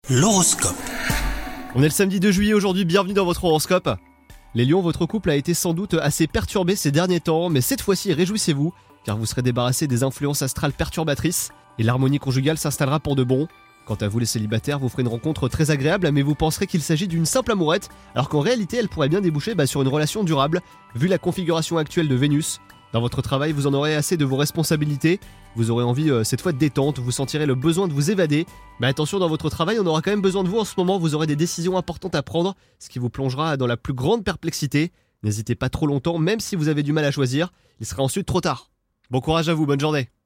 L'horoscope. On est le samedi 2 juillet aujourd'hui, bienvenue dans votre horoscope. Les lions, votre couple a été sans doute assez perturbé ces derniers temps, mais cette fois-ci réjouissez-vous, car vous serez débarrassé des influences astrales perturbatrices, et l'harmonie conjugale s'installera pour de bon. Quant à vous les célibataires, vous ferez une rencontre très agréable, mais vous penserez qu'il s'agit d'une simple amourette, alors qu'en réalité elle pourrait bien déboucher sur une relation durable, vu la configuration actuelle de Vénus. Dans votre travail, vous en aurez assez de vos responsabilités, vous aurez envie cette fois de détente, vous sentirez le besoin de vous évader. Mais attention, dans votre travail, on aura quand même besoin de vous en ce moment, vous aurez des décisions importantes à prendre, ce qui vous plongera dans la plus grande perplexité. N'hésitez pas trop longtemps, même si vous avez du mal à choisir, il sera ensuite trop tard. Bon courage à vous, bonne journée.